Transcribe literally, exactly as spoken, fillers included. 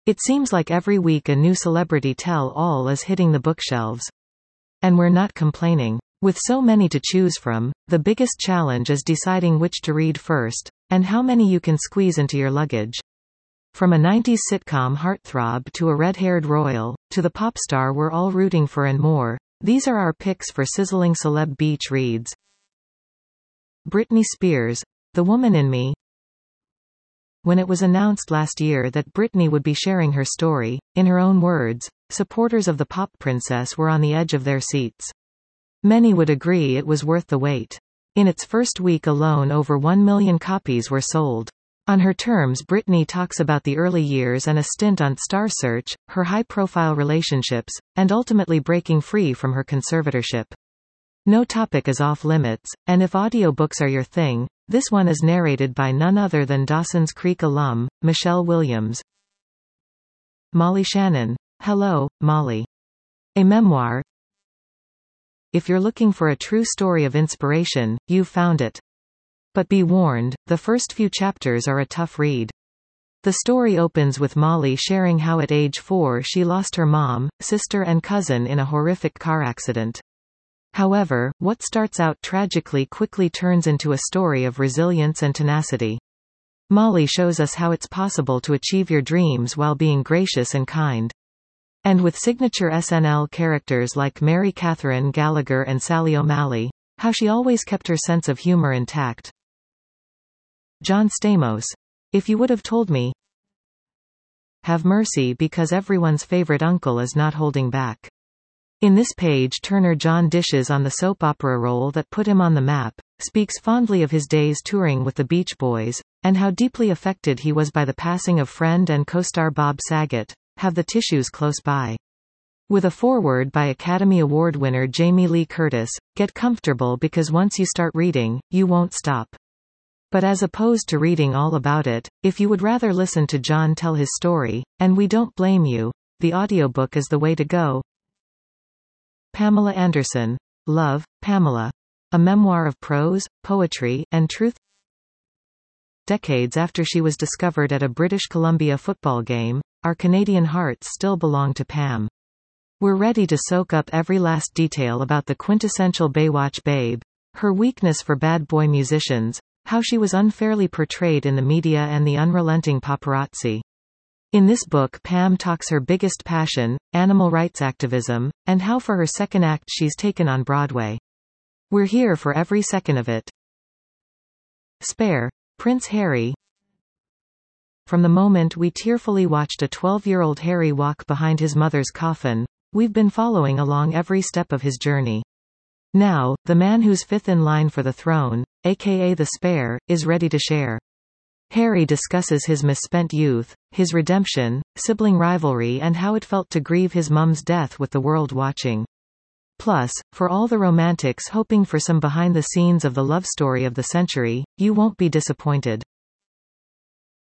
It seems like every week a new celebrity tell-all is hitting the bookshelves. And we're not complaining. With so many to choose from, the biggest challenge is deciding which to read first, and how many you can squeeze into your luggage. From a nineties sitcom heartthrob to a red-haired royal, to the pop star we're all rooting for and more, these are our picks for sizzling celeb beach reads. Britney Spears, The Woman in Me. When it was announced last year that Britney would be sharing her story, in her own words, supporters of the pop princess were on the edge of their seats. Many would agree it was worth the wait. In its first week alone, over one million copies were sold. On her terms, Britney talks about the early years and a stint on Star Search, her high-profile relationships, and ultimately breaking free from her conservatorship. No topic is off-limits, and if audiobooks are your thing, this one is narrated by none other than Dawson's Creek alum, Michelle Williams. Molly Shannon. Hello, Molly. A memoir. If you're looking for a true story of inspiration, you've found it. But be warned, the first few chapters are a tough read. The story opens with Molly sharing how at age four she lost her mom, sister and cousin in a horrific car accident. However, what starts out tragically quickly turns into a story of resilience and tenacity. Molly shows us how it's possible to achieve your dreams while being gracious and kind. And with signature S N L characters like Mary Catherine Gallagher and Sally O'Malley, how she always kept her sense of humor intact. John Stamos. If You Would Have Told Me. Have mercy, because everyone's favorite uncle is not holding back. In this page-turner, John dishes on the soap opera role that put him on the map, speaks fondly of his days touring with the Beach Boys, and how deeply affected he was by the passing of friend and co-star Bob Saget. Have the tissues close by. With a foreword by Academy Award winner Jamie Lee Curtis, get comfortable because once you start reading, you won't stop. But as opposed to reading all about it, if you would rather listen to John tell his story, and we don't blame you, the audiobook is the way to go. Pamela Anderson. Love, Pamela. A memoir of prose, poetry, and truth. Decades after she was discovered at a British Columbia football game, our Canadian hearts still belong to Pam. We're ready to soak up every last detail about the quintessential Baywatch babe, her weakness for bad boy musicians, how she was unfairly portrayed in the media and the unrelenting paparazzi. In this book, Pam talks her biggest passion, animal rights activism, and how for her second act she's taken on Broadway. We're here for every second of it. Spare. Prince Harry. From the moment we tearfully watched a twelve-year-old Harry walk behind his mother's coffin, we've been following along every step of his journey. Now, the man who's fifth in line for the throne, aka the Spare, is ready to share. Harry discusses his misspent youth, his redemption, sibling rivalry and how it felt to grieve his mum's death with the world watching. Plus, for all the romantics hoping for some behind the scenes of the love story of the century, you won't be disappointed.